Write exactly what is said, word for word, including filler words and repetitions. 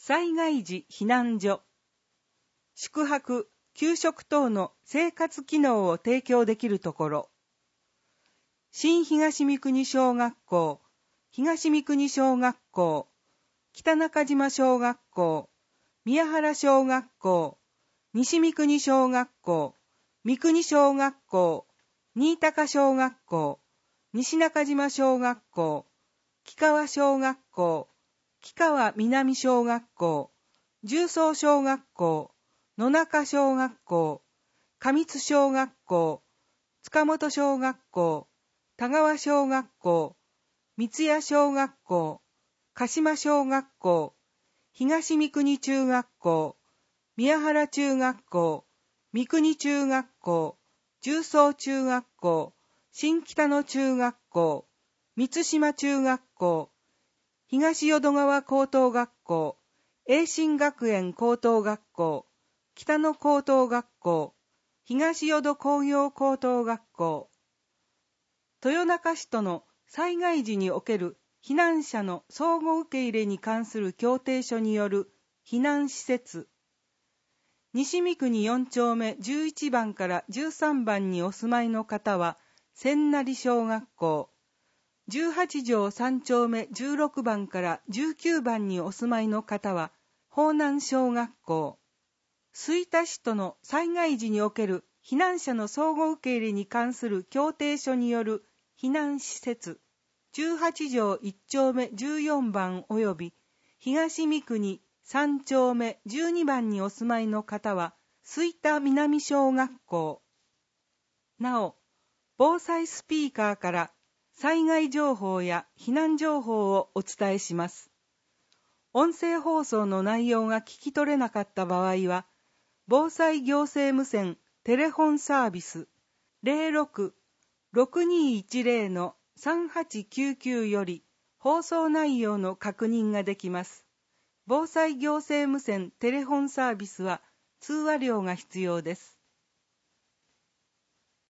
災害時避難所、宿泊、給食等の生活機能を提供できるところ、新東三国小学校、東三国小学校、北中島小学校、宮原小学校、西三国小学校、三国小学校、新高小学校、西中島小学校、木川小学校、木川南小学校、重曹小学校、野中小学校、上津小学校、塚本小学校、田川小学校、三谷小学校、鹿島小学校、東三国中学校、宮原中学校、三国中学校、重曹中学校、新北野中学校、満島中学校、東淀川高等学校、栄新学園高等学校、北野高等学校、東淀工業高等学校。豊中市との災害時における避難者の相互受け入れに関する協定書による避難施設。西三国よん丁目じゅういち番からじゅうさん番にお住まいの方は千成小学校、じゅうはち条さん丁目じゅうろく番からじゅうきゅう番にお住まいの方は方南小学校、吹田市との災害時における避難者の相互受け入れに関する協定書による避難施設、じゅうはち条いち丁目じゅうよん番および東三国さん丁目じゅうに番にお住まいの方は吹田南小学校。なお、防災スピーカーから災害情報や避難情報をお伝えします。音声放送の内容が聞き取れなかった場合は、防災行政無線テレフォンサービス ゼロろく ろくにいちゼロ のさんはちきゅうきゅうより放送内容の確認ができます。防災行政無線テレフォンサービスは通話料が必要です。